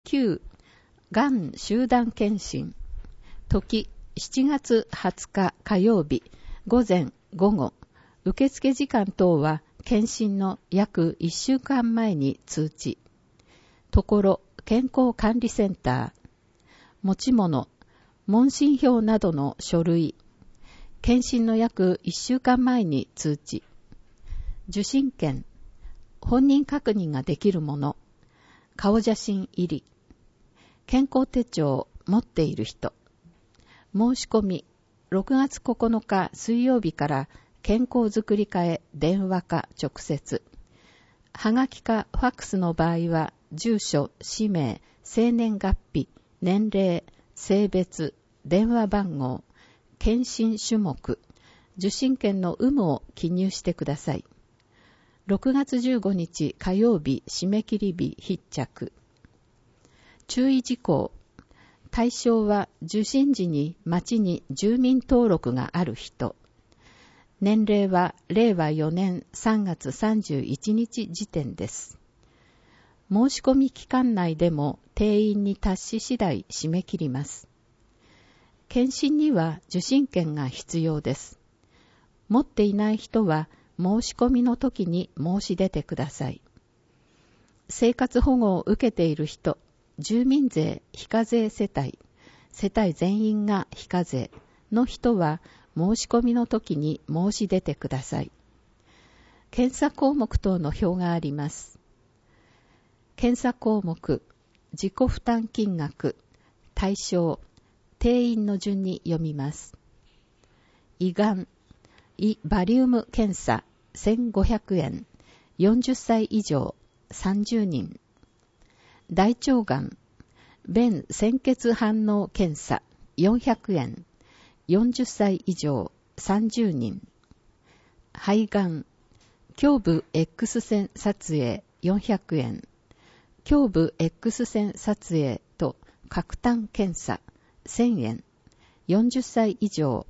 9、がん集団検診。時、7月20日火曜日、午前午後。受付時間等は検診の約1週間前に通知。ところ、健康管理センター。持ち物、問診票などの書類。検診の約1週間前に通知。受診券。本人確認ができるもの。顔写真入り。健康手帳持っている人。申し込み。6月9日水曜日から健康づくり課へ電話か直接。はがきかファックスの場合は、住所、氏名、生年月日、年齢、性別、電話番号、検診種目、受診券の有無を記入してください。6月15日火曜日締め切り日必着。注意事項。対象は受診時に町に住民登録がある人。年齢は令和4年3月31日時点です。申し込み期間内でも定員に達し次第締め切ります。検診には受診券が必要です。持っていない人は申し込みの時に申し出てください。生活保護を受けている人、住民税非課税世帯全員が非課税の人は申し込みの時に申し出てください。検査項目等の表があります。検査項目、自己負担金額、対象、定員の順に読みます。胃がん、胃バリウム検査1500円、40歳以上30人。大腸がん、便鮮血反応検査400円、40歳以上30人。肺がん、胸部 X 線撮影400円、胸部 X 線撮影と角炭検査1000円、40歳以上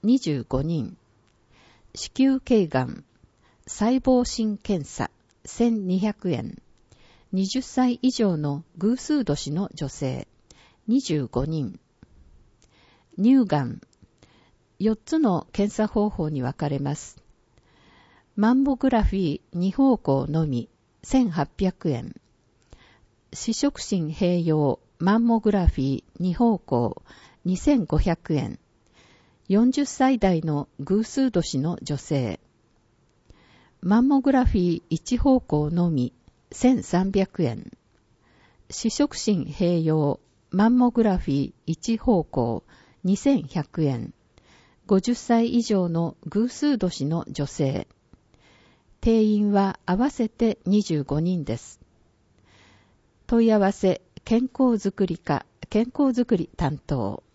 25人。子宮頸がん、細胞診検査1200円、20歳以上の偶数年の女性25人。乳がん、4つの検査方法に分かれます。マンモグラフィー2方向のみ1800円。視触診併用マンモグラフィー2方向2500円。40歳代の偶数年の女性。マンモグラフィー1方向のみ1300円。視触診併用マンモグラフィー1方向2100円。50歳以上の偶数年の女性。定員は合わせて25人です。問い合わせ健康づくり課健康づくり担当。